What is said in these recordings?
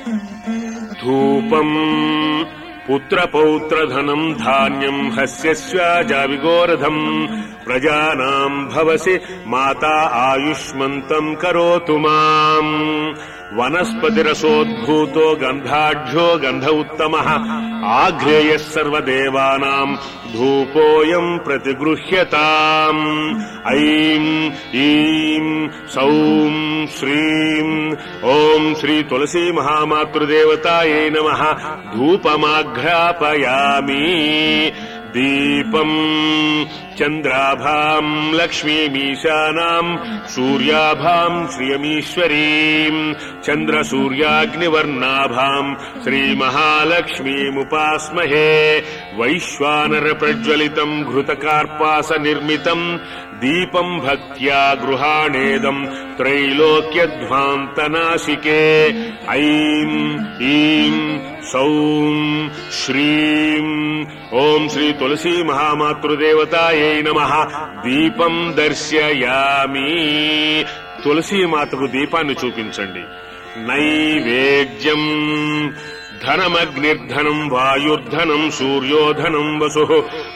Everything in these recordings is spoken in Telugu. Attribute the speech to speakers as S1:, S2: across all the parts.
S1: धूपम् पुत्रपौत्रधनम् धान्यम् हस्यस्याजाविगोरधम् प्रजानाम् भवसि माता आयुष्मन्तम् करोतु माम् वनस्पतिरसोद्भूतो गन्धाढ्यो गन्ध उत्तमः आघ्रेयः सर्वदेवानाम् धूपोऽयम् प्रतिगृह्यताम् ऐं ईं सौं श्रीं ॐ श्री तुलसी महामातृदेवतायै नमः धूपमाघ्रापयामि दीपम् चन्द्राभाम् लक्ष्मीमीशानाम् सूर्याभाम् श्रियमीश्वरीम् चन्द्रसूर्याग्निवर्णाभाम् श्रीमहालक्ष्मीमुपास्महे वैश्वानरप्रज्वलितम् घृतकार्पासनिर्मितम् दीपम् भक्त्या गृहाणेदम् त्रैलोक्यध्वान्तनाशिके ऐं ईं सौं श्रीं ॐ श्री तुलसी महामातृदेवतायै नमः దీపం దర్శయామి తులసీ మాతకు దీపాన్ని చూపించండి నైవేద్యం ధనమగ్నిర్ధనం వాయుర్ధనం సూర్యోధనం వసుః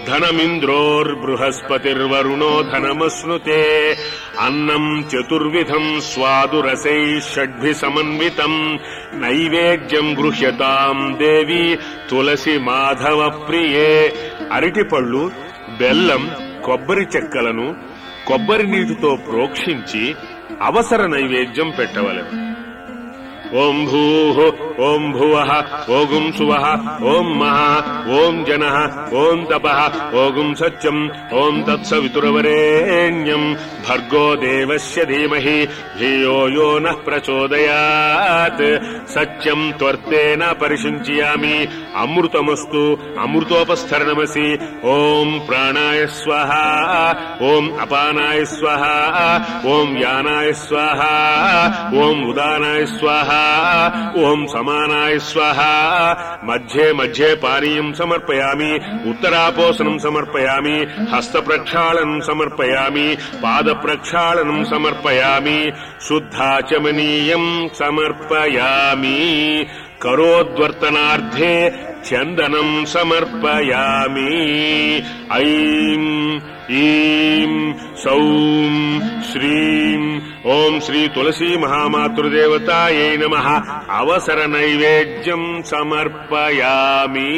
S1: ధనమింద్రోర్బృహస్పతిర్వరుణో ధనమస్నుతే అన్నం చతుర్విధం స్వాదురసై షడ్భి సమన్వితం నైవేద్యం గృహ్యతాం దేవి తులసి మాధవ ప్రియే అరటిపళ్ళు బెల్లం కొబ్బరి చెక్కలను కొబ్బరి నీటితో ప్రోక్షించి అవసర నైవేద్యం పెట్టవలెను ఓం భూః ఓం భువః ఓం సువః ఓం మహః ఓం జనః ఓం తపః ఓం సత్యం ఓం తత్సవితుర్వరేణ్యం భర్గో దేవస్య ధీమహి ధియో యో నః ప్రచోదయాత్ సత్యం త్వర్తేన పరిశుంచయామి అమృతమస్తు అమృతోపస్థరణమసి ఓం ప్రాణాయ స్వాహ ఓం అపానాయ స్వాహ ఓం యానాయ స్వాహ ఓం ఉదానాయ స్వాహ ఓం సమానాయ స్వాహ మధ్యే మధ్యే పానీయం సమర్పయామి ఉత్తరాపోసనం సమర్పయామి హస్త ప్రక్షాళనం సమర్పయామి పాద ప్రక్షాళనం సమర్పయామి శుద్ధాచమనీయం సమర్పయామి కరోద్వర్తనార్థే చందనం సమర్పయామి ఐం ఈం సౌం శ్రీం ఓం శ్రీ తులసీ మహామాతృదేవతాయై నమః అవసర నైవేద్యం సమర్పయామి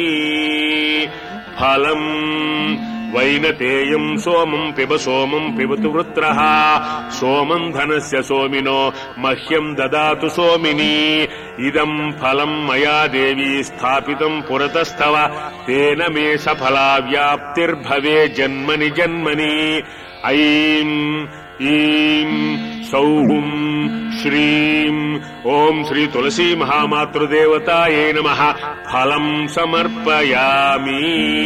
S1: ఫలం వైనతేయం సోమం పిబ సోమం పిబతు వృత్రః సోమం ధనస్య సోమినో మహ్యం దదాతు సోమిని ఇదం ఫలం మయా దేవి స్థాపితం పురతస్తవ తేన మే సఫలా వ్యాప్తిర్భవే జన్మని జన్మని ఐం ఈం సౌం శ్రీం ఓం శ్రీ తులసీ మహామాతృదేవతాయై నమః ఫలం సమర్పయామి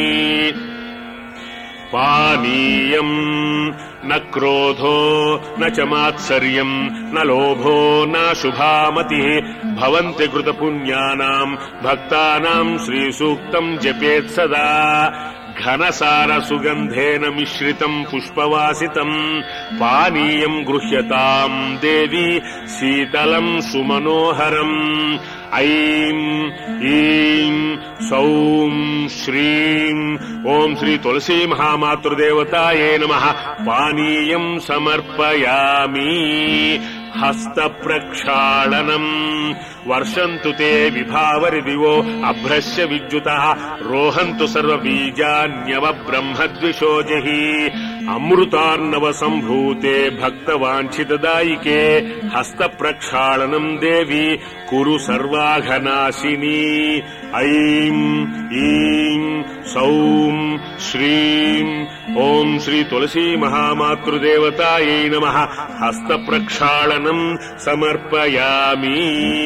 S1: పానీయం న క్రోధో న చ మాత్సర్యం న లోభో న శుభామతిః భవంతి కృత పుణ్యానాం భక్తానాం శ్రీ సూక్తం జపేత్ సదా ఘనసార సుగంధేన మిశ్రితం పుష్పవాసితం పానీయం గృహ్యతాం దేవి శీతలం సుమనోహరం ఐం ఈం సౌం శ్రీం ఓం శ్రీ తులసీ మహామాతృదేవతాయై నమః పానీయం సమర్పయామి హస్త ప్రక్షాళనం వర్షంతు తే విభావరి దివో అభ్రశ్య విద్యుతః రోహంతు సర్వబీజాన్యవ బ్రహ్మద్విషోజహి అమృతార్ణవ సంభూతే భక్తవాంఛితదాయికే హస్త ప్రక్షాళనం దేవి కురు సర్వాఘనాశిని ఐం ఈం సౌం శ్రీం ఓం శ్రీ తులసీ మహామాతృదేవతాయై నమః హస్త ప్రక్షాళనం సమర్పయామి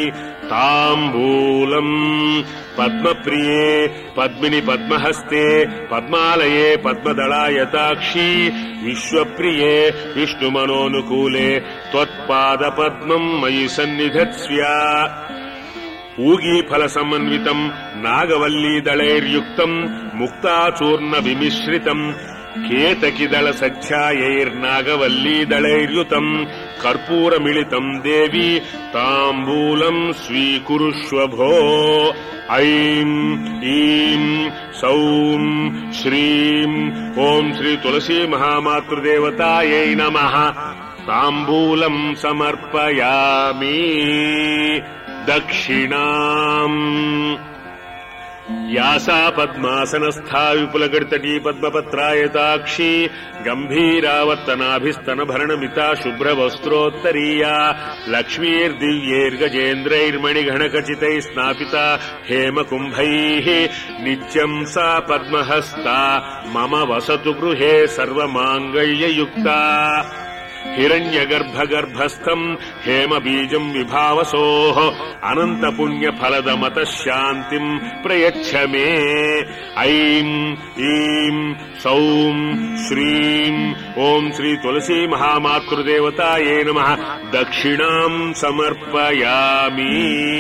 S1: తాంబూలం పద్మప్రియే పద్మిని పద్మహస్తే పద్మాలయే పద్మదళాయతాక్షి విశ్వప్రియే విష్ణుమనోనుకూలే త్వత్పాద పద్మం మయి సన్నిధత్స్యా ఊగీఫల సమన్వితం నాగవల్లీ దళైర్యుక్తం ముక్తాచూర్ణ విమిశ్రితం కేతకిదళ సఖ్యాయైర్నాగవల్లీదళైర్యుతం కర్పూరమిళితం దేవి తాంబూలం స్వీకురుష్వ భో. ఐం ఈం సౌం శ్రీం ఓం శ్రీ తులసీ మహామాతృదేవతాయై నమః. తాంబూలం సమర్పయామి. దక్షిణాం యాసా పద్మాసనస్థా విపులగడితటీ పద్మపత్రాయతాక్షి గంభీరావర్తనాభిస్తనభరణమితా శుభ్రవస్త్రోత్తరీయా లక్ష్మీర్దివ్యైర్గజేంద్రైర్మణిగణకచితై స్నాపితా హేమకుంభైః నిత్యం సా పద్మహస్తా మమ వసతు గృహే సర్వమాంగళ్యయుక్తా. హిరణ్యగర్భగర్భస్థం హేమబీజం విభావసోః అనంతపుణ్యఫలదమత శాంతిం ప్రయచ్చ మే. ఐం ఈం సౌం శ్రీం ఓం శ్రీ తులసీ మహామాతృదేవతాయై నమః. దక్షిణాం సమర్పయామి.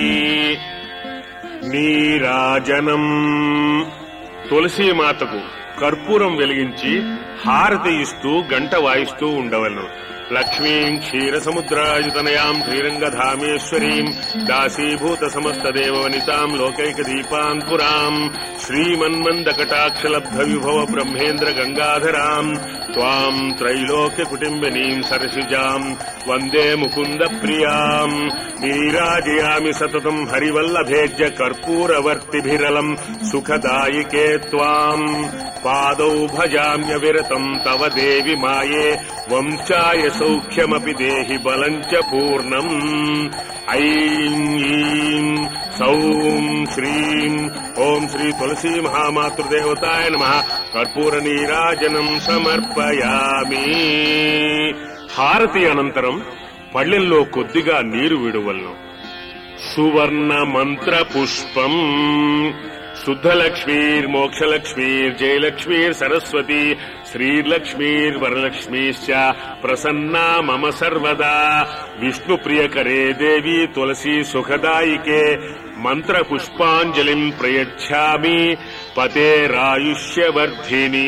S1: నీరాజనం తులసీమాతకు కర్పూరం వెలిగించి హారతి ఇస్తూ గంట వాయిస్తూ ఉండవలను. లక్ష్మీం క్షీరసముద్రాయుతనయాం శ్రీరంగధామేశ్వరీం దాసీభూత సమస్తదేవవనితాం లోకైకదీపాన్ పురాం శ్రీమన్మందకటాక్షలబ్ధ విభవ బ్రహ్మేంద్ర గంగాధరాం త్వాం త్రైలోక్యకుటుంబినీం సరసిజాం వందే ముకుంద ప్రియాం. నీరాజయామి సతతం హరివల్లభేజ్య కర్పూరవర్తిభిరలం సుఖదాయికే త్వాం. పాదౌ భజామ్యవిరతం తవ దేవి మాయే వంశాయ సౌఖ్యమపి దేహి బలం చ పూర్ణం. ఐం ఈం సౌం శ్రీం ఓం శ్రీ తులసీ మహామాతృదేవతాయ నమః. కర్పూర నీరాజనం సమర్పయామి. హారతి అనంతరం పళ్ళెంలో కొద్దిగా నీరు విడువలను. సువర్ణ మంత్ర పుష్పం శుద్ధలక్ష్మీర్మోక్షలక్ష్మీర్జయలక్ష్మీర్ సరస్వతి శ్రీలక్ష్మీర్వరలక్ష్మీశ్చ ప్రసన్నా మమ సర్వదా. విష్ణుప్రియకరే దేవి తులసీ సుఖదాయికే మంత్రపుష్పాంజలిం ప్రయచ్ఛామి పతేరాయుష్యవర్ధిని.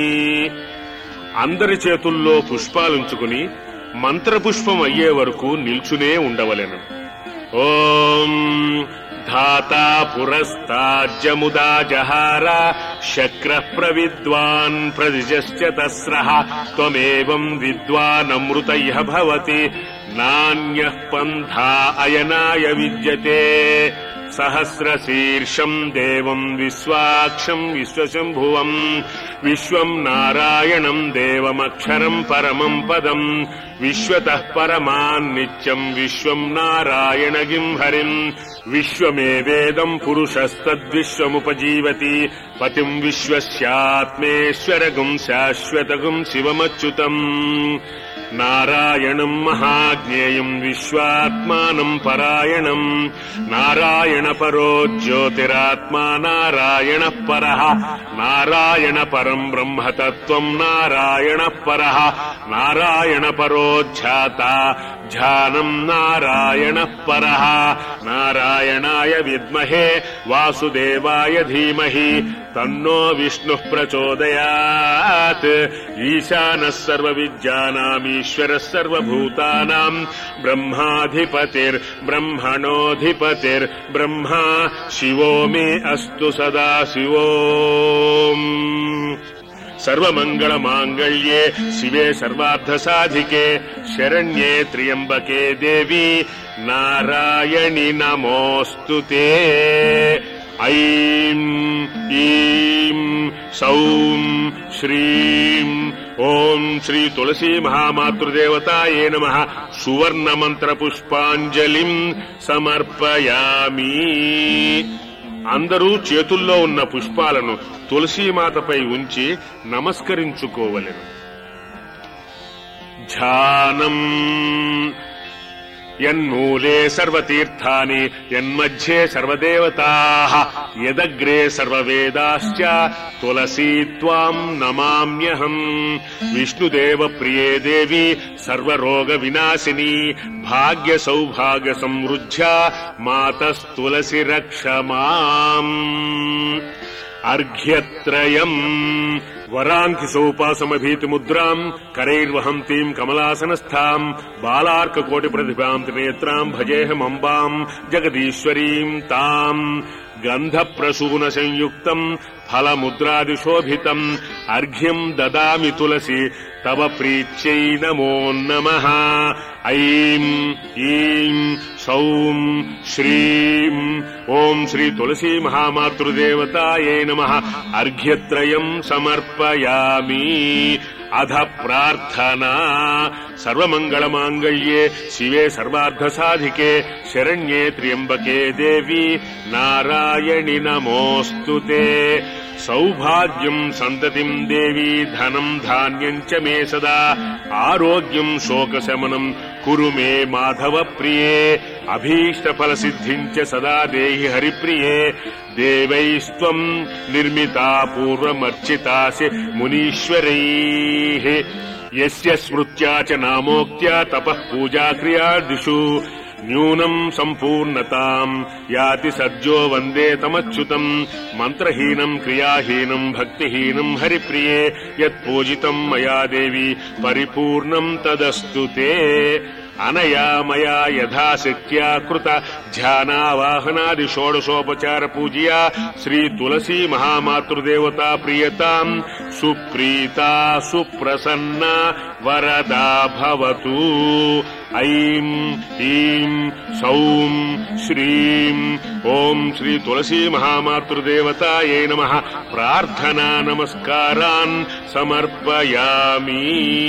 S1: అందరి చేతుల్లో పుష్పాలుంచుకుని మంత్రపుష్పం అయ్యే వరకు నిల్చునే ఉండవలెను. ఓం ధాతా పురస్తాజ్జముదా జహార శక్రః ప్రవిద్వాన్ ప్రదిశశ్చ తస్రః త్వమేవం విద్వానమృత ఇహ భవతి నాన్యః పంథా అయనాయ విద్యతే. సహస్రశీర్షం దేవం విశ్వాక్షం విశ్వశంభువం విశ్వం నారాయణం దేవమక్షరం పరమం పదం విశ్వతః పరమాన్నిత్యం విశ్వం నారాయణగిం హరిం. విశ్వమేవేదం పురుషస్తద్విశ్వముపజీవతి పతిం విశ్వస్యాత్మేశ్వరగం శాశ్వతగం శివమచ్యుతం. నారాయణం మహాజ్ఞేయం విశ్వాత్మానం పరాయణం. నారాయణ పరో జ్యోతిరాత్మా నారాయణ పరః. నారాయణ పరం బ్రహ్మతత్వం నారాయణ పరః. నారాయణ పరో ధ్యాత ధ్యానం నారాయణ పరః. నారాయణాయ విద్మహే వాసుదేవాయ ధీమహి తన్నో విష్ణుః ప్రచోదయాత్. ఈశానः సర్వవిద్యానామీశ్వరः సర్వభూతానాం బ్రహ్మాధిపతిర్బ్రహ్మణోధిపతిర్బ్రహ్మా శివో మే అస్తు సదా శివోం. సర్వమంగళమాంగళ్యే శివే సర్వార్థసాధికే శరణ్యే త్ర్యంబకే దేవి నారాయణి నమోస్తుతే. ఐం ఈం సౌం శ్రీం ఓం శ్రీ తులసీ మహామాతృదేవతాయే నమః. సువర్ణ మంత్ర పుష్పాంజలిం సమర్పయామి. అందరూ చేతుల్లో ఉన్న పుష్పాలను తులసీమాతపై ఉంచి నమస్కరించుకోవలెను. ధ్యానం యన్మూలే సర్వతీర్థాని యన్మధ్యే సర్వదేవతాః యదగ్రే సర్వవేదాశ్చ తులసీ త్వాం నమామ్యహం. విష్ణుదేవ ప్రియే దేవి సర్వరోగ వినాశిని భాగ్య సౌభాగ్య సమృద్ధ్యా మాతస్తులసి రక్ష మాం. అర్ఘ్యత్రయం వరాంకిసోపాసమభీతి ముద్రాం కరైర్వహంతీం కమలాసనస్థాం బాలార్కకోటి ప్రతిభాం త్రినేత్రాం భజేహమంబాం జగదీశ్వరీం తాం గంధప్రసూన సంయుక్తం ఫలముద్రాదిశోభితం అర్ఘ్యం దదామి తులసి తవ ప్రీత్యై నమో నమః. ఐం ఈం సౌం శ్రీం ఓం శ్రీ తులసీ మహామాతృదేవతాయై నమః. అర్ఘ్యత్రయం సమర్పయామి. అధ ప్రార్థనా. సర్వమంగళమాంగళ్యే శివే సర్వార్థసాధికే శరణ్యే త్ర్యంబకే దేవి నారాయణి నమోస్తుతే. సౌభాగ్యం సంతతిం దేవి ధనం ధాన్యం చ మే సదా ఆరోగ్యం శోకశమనం కురు మే మాధవ ప్రియే అభీష్టఫల సిద్ధిం చ సదా దేహి హరిప్రియే. దేవైస్త్వం నిర్మితా పూర్వమర్చితాసి మునీశ్వరైః యస్య స్మృత్యా చ నామోక్త్యా తపః పూజా క్రియాదిషు న్యూనం సంపూర్ణతాం యాతి సజ్జో వందే తమచ్యుతం. మంత్రహీనం క్రియాహీనం భక్తిహీనం హరిప్రియే యత్పూజితం మయా దేవి పరిపూర్ణం తదస్తు తే. అనయా మయా యథాశక్త్యా కృత ధ్యానావాహనాది షోడశోపచార పూజయా శ్రీ తులసీ మహామాతృదేవతా ప్రియతాం సుప్రీతా సుప్రసన్న వరదా భవతు. ఐం ఈం సౌం శ్రీం ఓం శ్రీ తులసీ మహామాతృదేవతాయై నమః. ప్రార్థనా నమస్కారాన్ సమర్పయామి.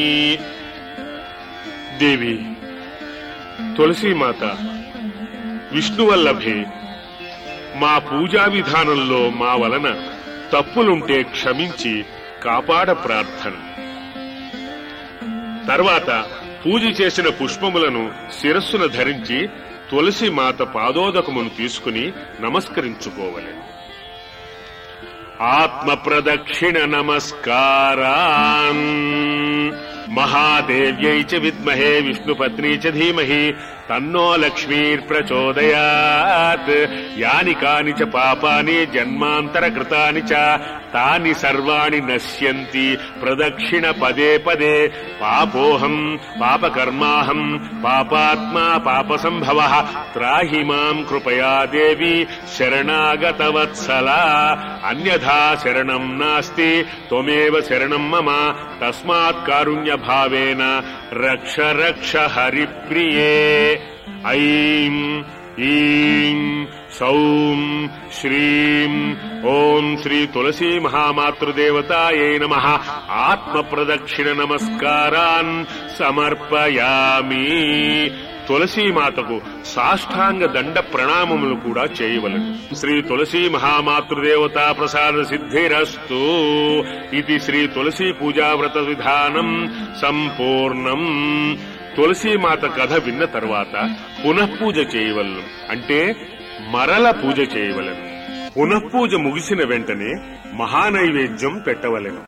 S1: దేవి తులసీమాత విష్ణువల్లభే, మా పూజా విధానంలో మా వలన తప్పులుంటే క్షమించి కాపాడ ప్రార్థన. తర్వాత పూజ చేసిన పుష్పములను శిరస్సున ధరించి తులసి మాత పాదోదకమును తీసుకుని నమస్కరించుకోవలెను. ఆత్మ ప్రదక్షిణ నమస్కారాన్. మహాదేవ్యై చ విద్మహే విష్ణుపత్నీ చ ధీమహి తన్నో లక్ష్మీర్ప్రచోదయాత్. యాని కాని చ పాపాని జన్మాంతరకృతాని చ తాని సర్వాణి నశ్యంతి ప్రదక్షిణ పదే పదే. పాపోహం పాపకర్మాహం పాపాత్మా పాపసంభవః. త్రాహి మాం కృపయా దేవి శరణాగతవత్సలా. అన్యథా శరణం నాస్తి త్వమేవ శరణం మమ. తస్మాత్ కారుణ్య భావేన రక్ష రక్ష హరిప్రియే. ఐం ఈం సౌం శ్రీం ఓం శ్రీ తులసీ మహామాతృదేవతాయై నమః. ఆత్మ ప్రదక్షిణ నమస్కారాన్ సమర్పయామి. తులసీమాతకు సాష్టాంగ దండ ప్రణామములు కూడా చేయవలెను. శ్రీ తులసీ మహామాతృదేవతా ప్రసాద సిద్ధిరస్తు. ఇది శ్రీ తులసీ పూజావ్రత విధానం సంపూర్ణం. తులసీమాత కథ విన్న తర్వాత పునఃపూజ చేయవలను, అంటే మరల పూజ చేయవలను. పునఃపూజ ముగిసిన వెంటనే మహానైవేద్యం పెట్టవలెను.